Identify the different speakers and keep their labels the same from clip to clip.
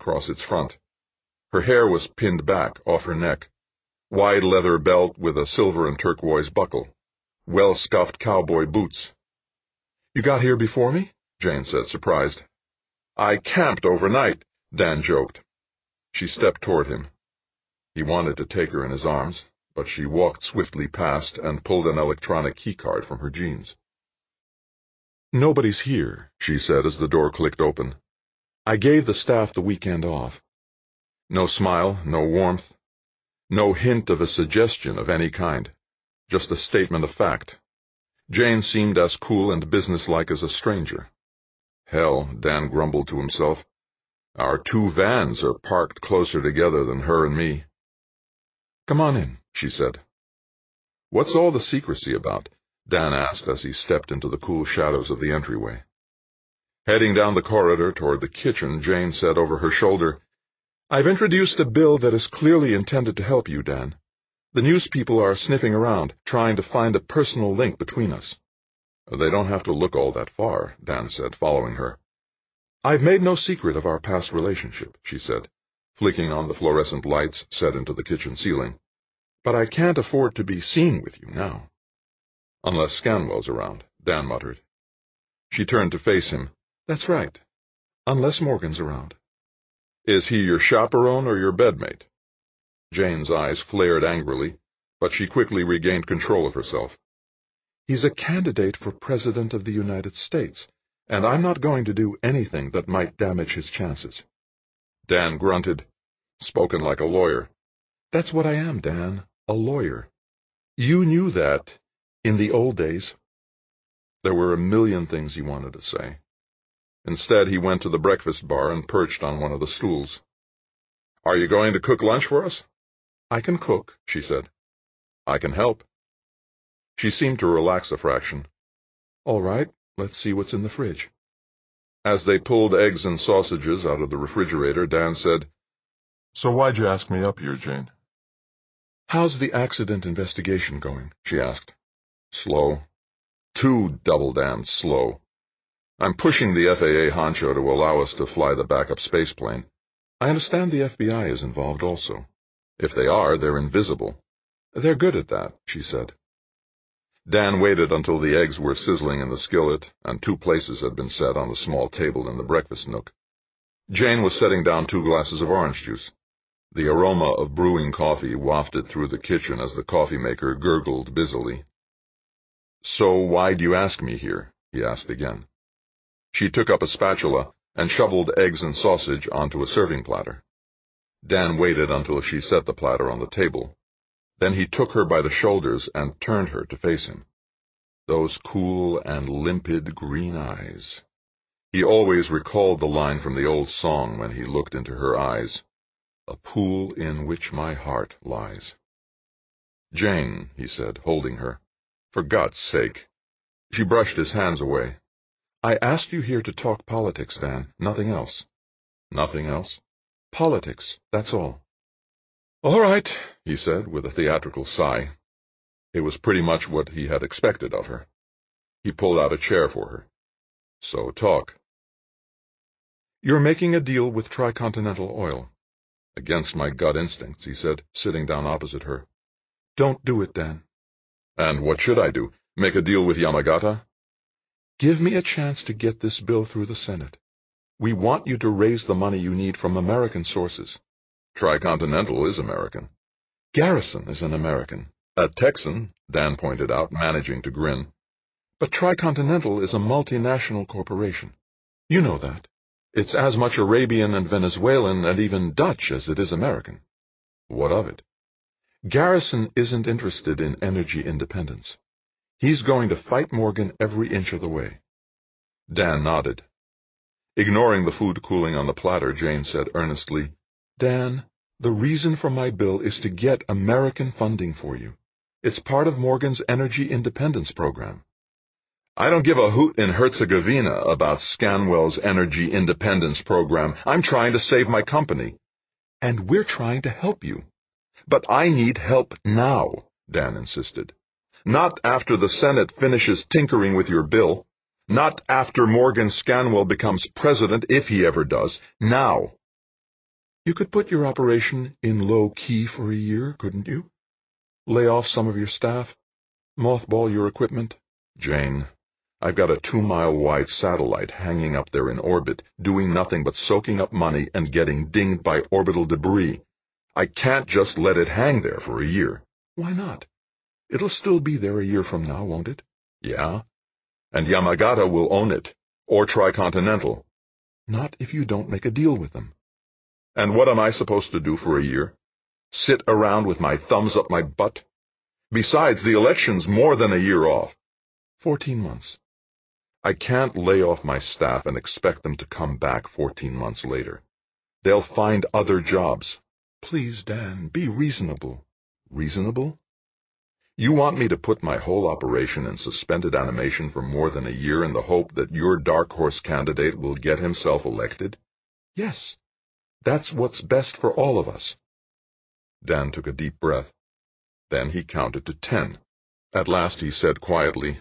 Speaker 1: across its front. Her hair was pinned back off her neck. Wide leather belt with a silver and turquoise buckle. Well-scuffed cowboy boots. "You got here before me?" Jane said, surprised. "I camped overnight," Dan joked. She stepped toward him. He wanted to take her in his arms, but she walked swiftly past and pulled an electronic keycard from her jeans. "Nobody's here," she said as the door clicked open. "I gave the staff the weekend off." No smile, no warmth, no hint of a suggestion of any kind, just a statement of fact. Jane seemed as cool and businesslike as a stranger. Hell, Dan grumbled to himself. Our 2 vans are parked closer together than her and me. "Come on in," she said. "What's all the secrecy about?" Dan asked as he stepped into the cool shadows of the entryway. Heading down the corridor toward the kitchen, Jane said over her shoulder, "I've introduced a bill that is clearly intended to help you, Dan. The news people are sniffing around, trying to find a personal link between us." "They don't have to look all that far," Dan said, following her. "I've made no secret of our past relationship," she said, flicking on the fluorescent lights set into the kitchen ceiling. "But I can't afford to be seen with you now." "Unless Scanwell's around," Dan muttered. She turned to face him. "That's right. Unless Morgan's around." "Is he your chaperone or your bedmate?" Jane's eyes flared angrily, but she quickly regained control of herself. "He's a candidate for President of the United States, and I'm not going to do anything that might damage his chances." Dan grunted. "Spoken like a lawyer." "That's what I am, Dan, a lawyer. You knew that in the old days." There were a million things he wanted to say. Instead, he went to the breakfast bar and perched on one of the stools. "Are you going to cook lunch for us?" "I can cook," she said. "I can help." She seemed to relax a fraction. "All right, let's see what's in the fridge." As they pulled eggs and sausages out of the refrigerator, Dan said, "So why'd you ask me up here, Jane?" "How's the accident investigation going?" she asked. "Slow. Too double-damned slow. I'm pushing the FAA honcho to allow us to fly the backup space plane. I understand the FBI is involved also. If they are, they're invisible. They're good at that," she said. Dan waited until the eggs were sizzling in the skillet and 2 places had been set on the small table in the breakfast nook. Jane was setting down 2 glasses of orange juice. The aroma of brewing coffee wafted through the kitchen as the coffee-maker gurgled busily. "So why'd you ask me here?" he asked again. She took up a spatula and shoveled eggs and sausage onto a serving platter. Dan waited until she set the platter on the table. Then he took her by the shoulders and turned her to face him. Those cool and limpid green eyes. He always recalled the line from the old song when he looked into her eyes. "A pool in which my heart lies." "Jane," he said, holding her. "For God's sake." She brushed his hands away. "I asked you here to talk politics, Dan, nothing else." "Nothing else?" "Politics, that's all." "All right," he said, with a theatrical sigh. It was pretty much what he had expected of her. He pulled out a chair for her. "So talk." "You're making a deal with Tricontinental Oil." "Against my gut instincts," he said, sitting down opposite her. "Don't do it, Dan." "And what should I do? Make a deal with Yamagata?" "Give me a chance to get this bill through the Senate. We want you to raise the money you need from American sources." "Tricontinental is American." "Garrison is an American." "A Texan," Dan pointed out, managing to grin. "But Tricontinental is a multinational corporation. You know that. It's as much Arabian and Venezuelan and even Dutch as it is American." "What of it?" "Garrison isn't interested in energy independence. He's going to fight Morgan every inch of the way." Dan nodded. Ignoring the food cooling on the platter, Jane said earnestly, "Dan, the reason for my bill is to get American funding for you. It's part of Morgan's energy independence program." "I don't give a hoot in Herzegovina about Scanwell's energy independence program. I'm trying to save my company." "And we're trying to help you." "But I need help now," Dan insisted. "Not after the Senate finishes tinkering with your bill. Not after Morgan Scanwell becomes president, if he ever does. Now." You could put your operation in low key for a year, couldn't you? Lay off some of your staff? Mothball your equipment? Jane, I've got a 2-mile-wide satellite hanging up there in orbit, doing nothing but soaking up money and getting dinged by orbital debris. I can't just let it hang there for a year. Why not? It'll still be there a year from now, won't it? Yeah. And Yamagata will own it, or Tricontinental. Not if you don't make a deal with them. And what am I supposed to do for a year? Sit around with my thumbs up my butt? Besides, the election's more than a year off. 14 months. I can't lay off my staff and expect them to come back 14 months later. They'll find other jobs. Please, Dan, be reasonable. Reasonable? You want me to put my whole operation in suspended animation for more than a year in the hope that your dark horse candidate will get himself elected? Yes. That's what's best for all of us. Dan took a deep breath. Then he counted to 10. At last he said quietly,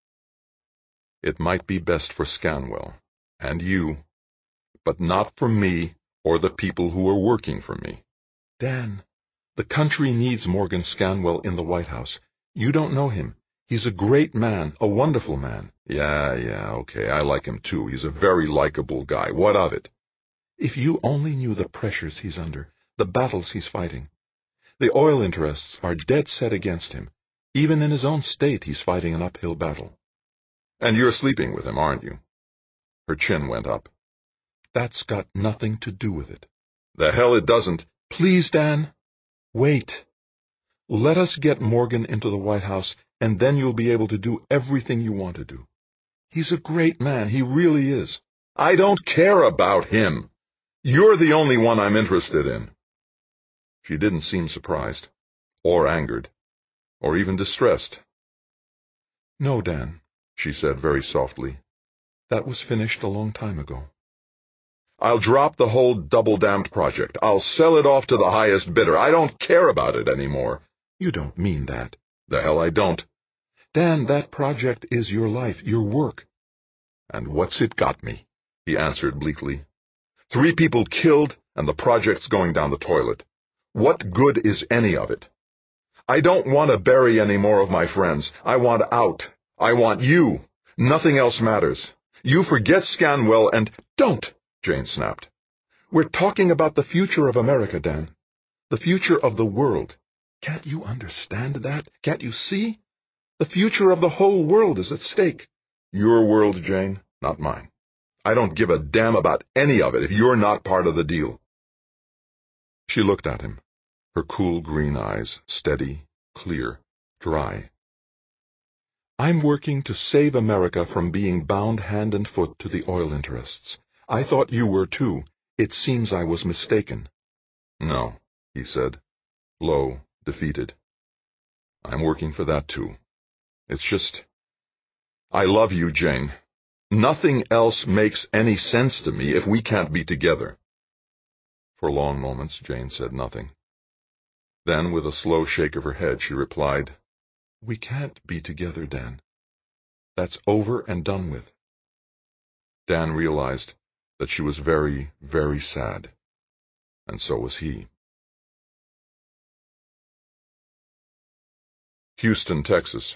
Speaker 1: "It might be best for Scanwell, and you, but not for me or the people who are working for me." Dan, the country needs Morgan Scanwell in the White House. You don't know him. He's a great man, a wonderful man. Yeah, okay, I like him too. He's a very likable guy. What of it? If you only knew the pressures he's under, the battles he's fighting. The oil interests are dead set against him. Even in his own state, he's fighting an uphill battle. And you're sleeping with him, aren't you? Her chin went up. That's got nothing to do with it. The hell it doesn't. Please, Dan. Wait. Let us get Morgan into the White House, and then you'll be able to do everything you want to do. He's a great man. He really is. I don't care about him. You're the only one I'm interested in. She didn't seem surprised, or angered, or even distressed. No, Dan, she said very softly. That was finished a long time ago. I'll drop the whole double-damned project. I'll sell it off to the highest bidder. I don't care about it anymore. You don't mean that. The hell I don't. Dan, that project is your life, your work. And what's it got me? He answered bleakly. 3 people killed, and the project's going down the toilet. What good is any of it? I don't want to bury any more of my friends. I want out. I want you. Nothing else matters. You forget Scanwell and— Don't, Jane snapped. We're talking about the future of America, Dan. The future of the world. Can't you understand that? Can't you see? The future of the whole world is at stake. Your world, Jane, not mine. I don't give a damn about any of it if you're not part of the deal. She looked at him, her cool green eyes steady, clear, dry. I'm working to save America from being bound hand and foot to the oil interests. I thought you were too. It seems I was mistaken. No, he said, low, defeated. I'm working for that too. It's just— I love you, Jane. Nothing else makes any sense to me if we can't be together. For long moments, Jane said nothing. Then, with a slow shake of her head, she replied, We can't be together, Dan. That's over and done with. Dan realized that she was very, very sad, and so was he. Houston, Texas.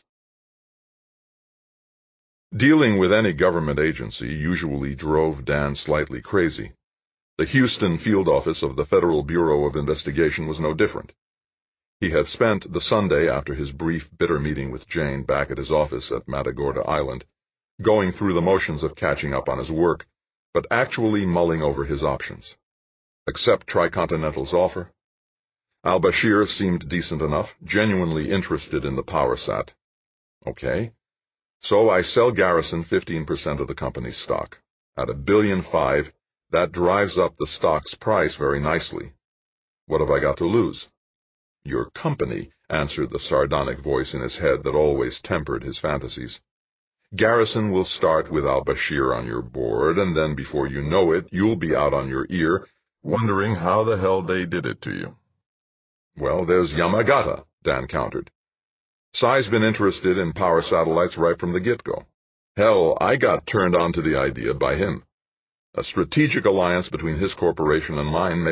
Speaker 1: Dealing with any government agency usually drove Dan slightly crazy. The Houston field office of the Federal Bureau of Investigation was no different. He had spent the Sunday after his brief, bitter meeting with Jane back at his office at Matagorda Island, going through the motions of catching up on his work, but actually mulling over his options. Accept Tricontinental's offer? Al-Bashir seemed decent enough, genuinely interested in the PowerSat. Okay. So I sell Garrison 15% of the company's stock. At $1.5 billion, that drives up the stock's price very nicely. What have I got to lose? Your company, answered the sardonic voice in his head that always tempered his fantasies. Garrison will start with Al-Bashir on your board, and then before you know it, you'll be out on your ear, wondering how the hell they did it to you. Well, there's Yamagata, Dan countered. Sai's been interested in power satellites right from the get-go. Hell, I got turned on to the idea by him. A strategic alliance between his corporation and mine